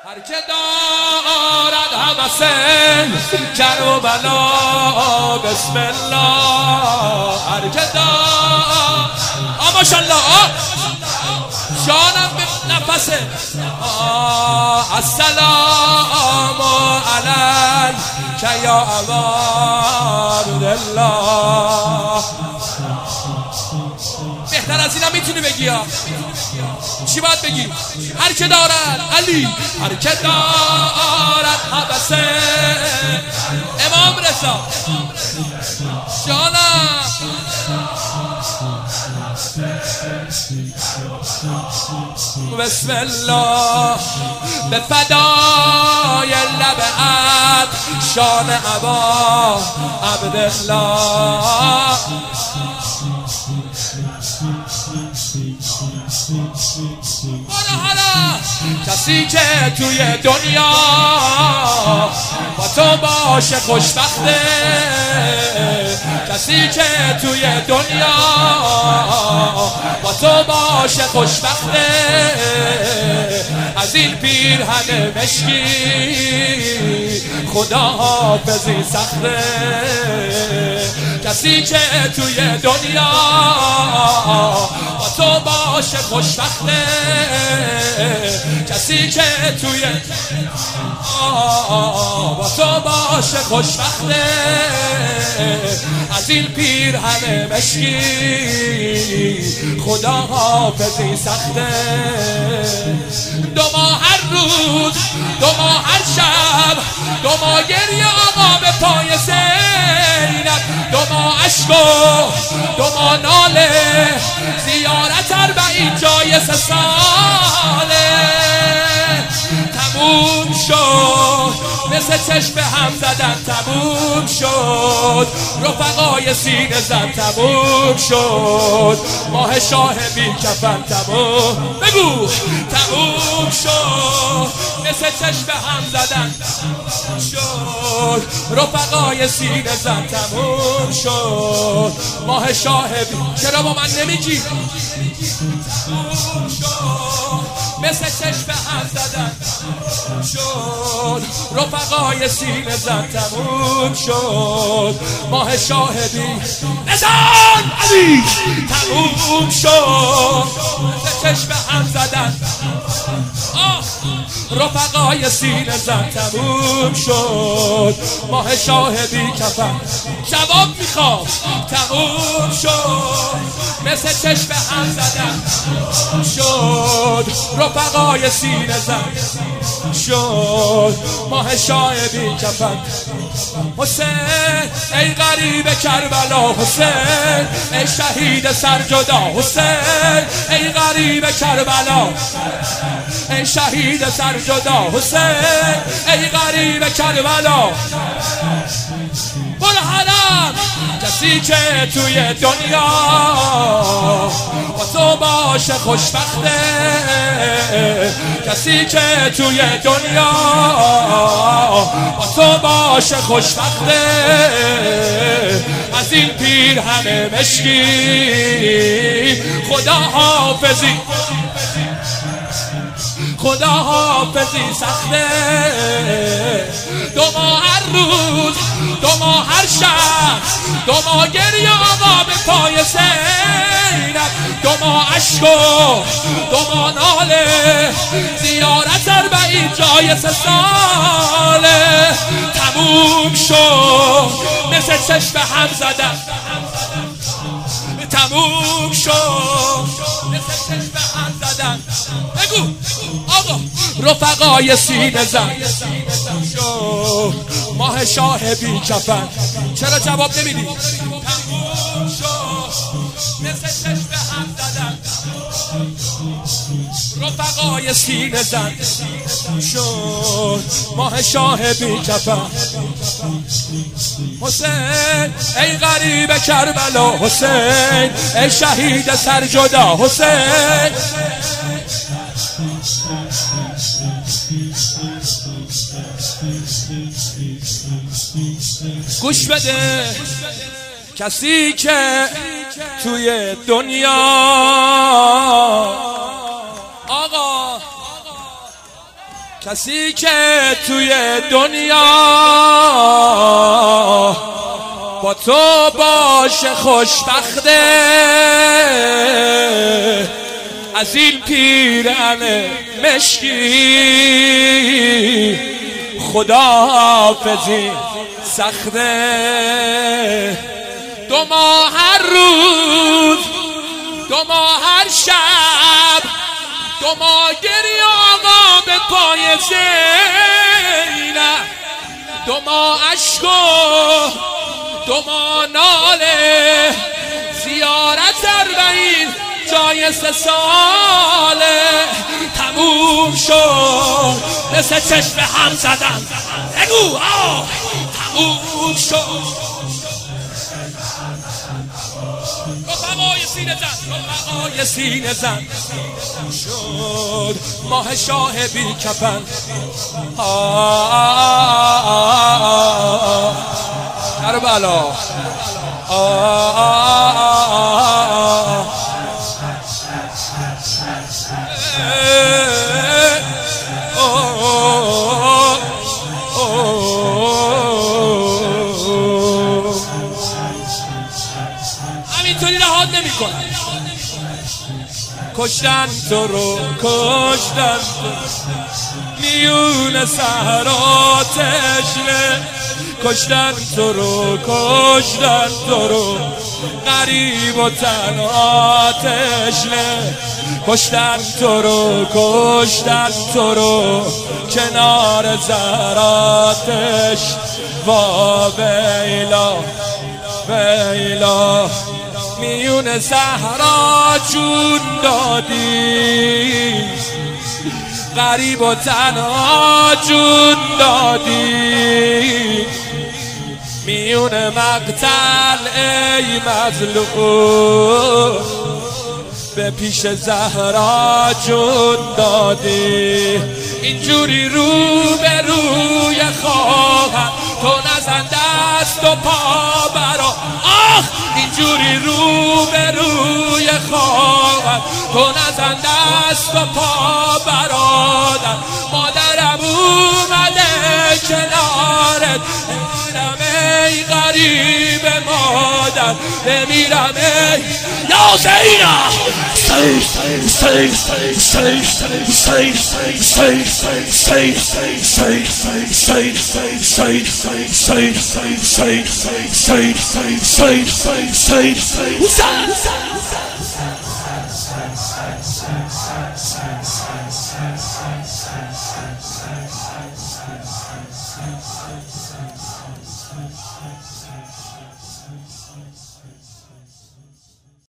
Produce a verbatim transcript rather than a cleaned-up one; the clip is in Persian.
هر که دارد همسه کربلا بسم الله. هر که دارد آه ماشاءالله آه جانم به نفسه آه السلام علیک یا ابا عبدالله. بهتر از اینا میتونی بگی ها. چی باید بگی؟ هر که دارد علی، هر که دارد حبسه امام رضا جانم بسم الله به فدای لبعت شان ابا عبدالله. کسی که توی دنیا با تو باشه خوشبخته، کسی که توی دنیا با تو باشه خوشبخته، از این پیرهن مشکی خدا حافظی سخته. کسی که توی دنیا با تو باشه خوشبخته، کسی که توی با تو باشه خوشبخته، از این پیرهن مشکی خدا حافظی سخته. دو ماه هر روز، دو ماه هر شب، دو ماه گریه آقا به پای زینب، دو ماه عشق و دو ماه ناله، زیارت اربعین جای سه ساله. تموم شد مثل چشم هم زدن، تموم شد رفقای سینه زن، تموم شد ماه شاه بی کفن، تموم بگو تموم شد مثل چشم هم زدن، شد رفقای سینه زن، تموم شد ماه شاه بی. چرا با من نمیگی؟ تموم شد مثل چشم هم زدن، شد رفقای سینه زن، تموم شد ماه شاهدی نزان علی، تموم شد مثل چشم هم زدن، رفقای سینه زن، تموم شد ماه شاهدی کفن. جواب میخوام تموم شد مثل چشم هم زدن، شد رفقای سینه زن، شد ماه شاهدی کفن. حسین ای غریب کربلا، حسین ای شهید سرجدا، حسین ای غریب کربلا، ای شهید سرجدا، حسین ای غریب کربلا. برو حرم کسی که توی دنیا با تو باشه خوشبخته، کسی که توی دنیا با تو باشه خوشبخته، از این پیرهن مشکی خدا حافظی، خدا حافظی سخته. دو ماه هر روز، دو ماه هر شب، دو ماه گریه آقا به پای زینب، دو ماه عشق و دو ماه ناله، زیارت اربعین جای سه ساله. تموم شد مثل چشم هم زدن، تموم شد مثل چشم هم زدن. بگو آقا رفقای سینه زن، شد ماه شاه بی کفن. چرا جواب نمیدی؟ تموم شد مثل چشم هم زدن، رفقای سینه زن، شد ماه شاه بی کفن. حسین ای غریب کربلا، حسین ای شهید سرجدا، حسین گوش بده. کسی که توی دنیا آقا کسی که توی دنیا با تو باشه خوشبخته، از این پیرهن مشکی خداحافظی سخته. دو ماه هر روز، دو ماه هر شب، دو ماه گریه آقا به پای زینب، دو ماه عشق و دو ماه ناله، زیارت اربعین جای سه ساله تموم شد، مثل چشم هم زدن بگو آه تموم شد. رفقای سینه زن، رفقای سینه زن شد ماه شاه بی کفن. کربلا همینطوری رهات نمی کنن. کشتن تو رو، کشتن تو میون صحرا تشنه، کشتن تو رو، کشتن تو رو غریب و تنها تشنه، کشتن تو رو، کشتن تو رو کنار زهراتش. وا ویلا ویلا میون صحرا جون دادی، غریب و تنها جون دادی، میون مقتل ای مظلوم به پیش زهرا جون دادی. اینجوری رو به روی خواهر تو نزن دست و پا برا، آخ اینجوری رو به روی خواهر تو نزن دست و پا برادر. مادرم اومده کنارت، بمیرم ای غریب مادر، بمیرم ای یا زینب.